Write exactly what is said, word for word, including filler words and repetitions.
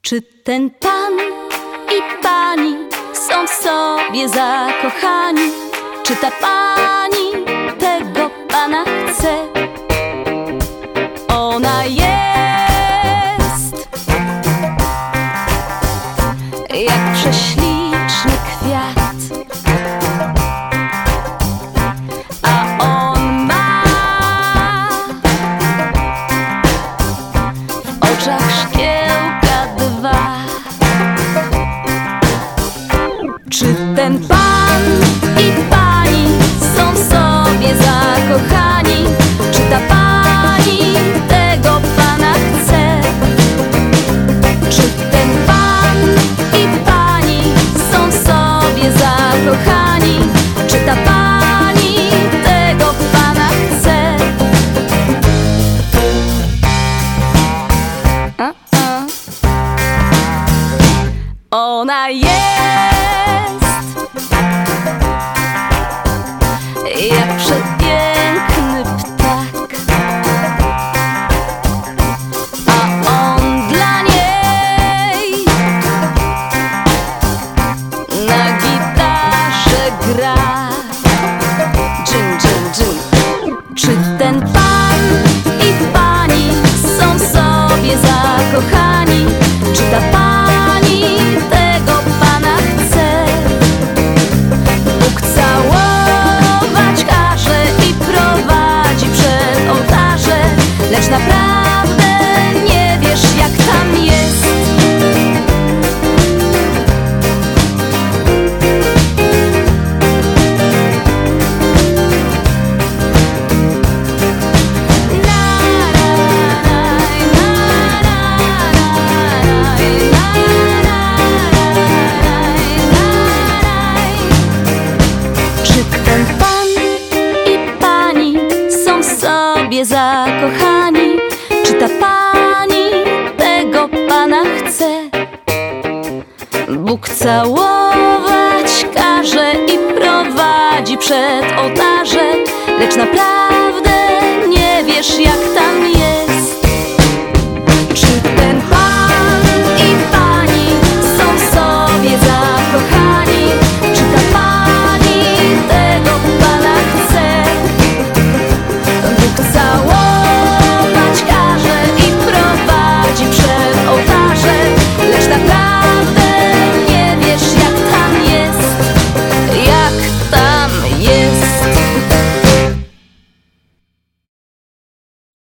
Czy ten pan i pani są w sobie zakochani? Czy ta pani tego pana chce? Ona jest jak prześliczny kwiat, a on ma w oczach szkiełka dwa. Czy ten pan i pani są w sobie zakochani? Czy ta pani tego pana chce? Czy ten pan i pani są w sobie zakochani? Czy ta pani tego pana chce? A -a. Ona jest jak przepiękny ptak, a on dla niej na gitarze gra. Dżin, dżin, dżin. Czy ten pan i pani są w sobie zakochani? Czy ta pani tego pana chce? Bóg całować każe i prowadzi przed ołtarze, lecz naprawdę nie wiesz, jak tam jest. Czy ten pan i pani są w sobie zakochani? Czy ta pani tego pana chce? Bóg całować każe i prowadzi przed ołtarze, lecz naprawdę nie wiesz, jak